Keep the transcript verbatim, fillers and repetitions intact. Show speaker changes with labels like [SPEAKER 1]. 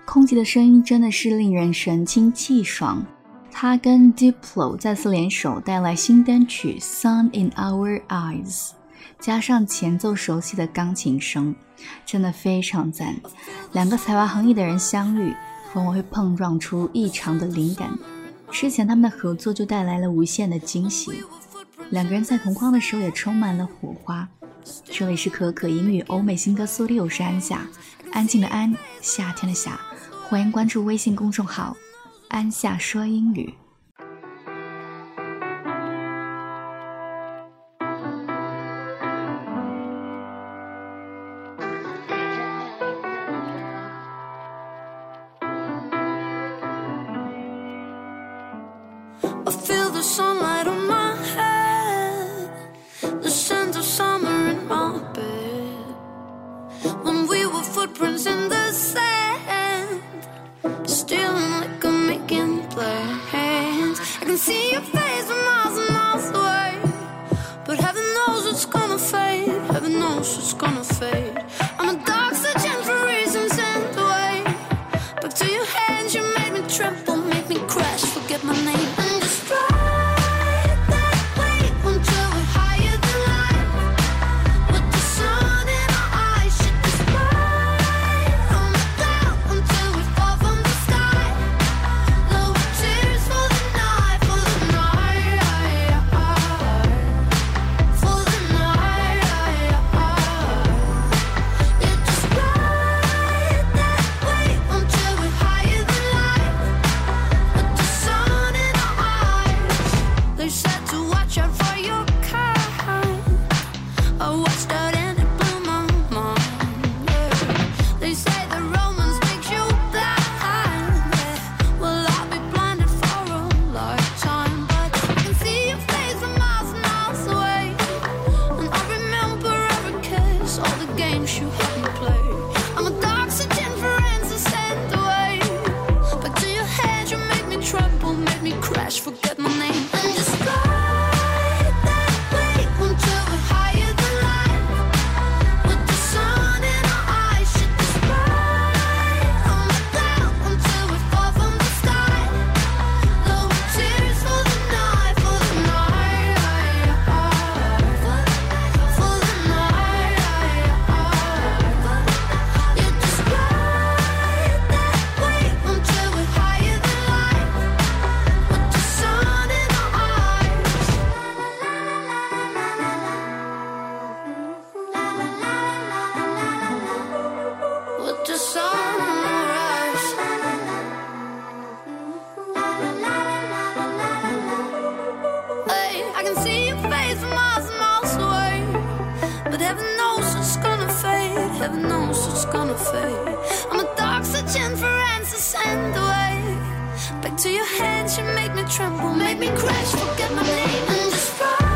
[SPEAKER 1] 空姐的声音真的是令人神清气爽。他跟 Diplo 再次联手带来新单曲 Sun in Our Eyes， 加上前奏熟悉的钢琴声，真的非常赞。两个才华横溢的人相遇，往往会碰撞出异常的灵感。之前他们的合作就带来了无限的惊喜，两个人在同框的时候也充满了火花。这里是可可英语欧美新歌速递，我是安夏，安静的安，夏天的夏，欢迎关注微信公众号安夏说英语。
[SPEAKER 2] I feel the sunlight on my head, the scent of summer in my bed. When we were footprints in the sand, stealing liquor, making plans. I can see your face from miles and miles away, but heaven knows it's gonna fade. Heaven knows it's gonna fade. I'm a dog searching for reasons and away. Back to your hands, you made me tremble, make me crash, forget my name. Forget my name and just ride that wave until we're higher than life. With the sun in our eyes, should just ride on the cloud until we fall from the sky. Low tears for the night, for the night, for the night. You just ride that wave until we're higher than life. I can see your face from miles and miles away, but heaven knows it's gonna fade. Heaven knows it's gonna fade. I'm a dog searching for answers and away. Back to your hands, you make me tremble, make me crash, forget my name and just ride.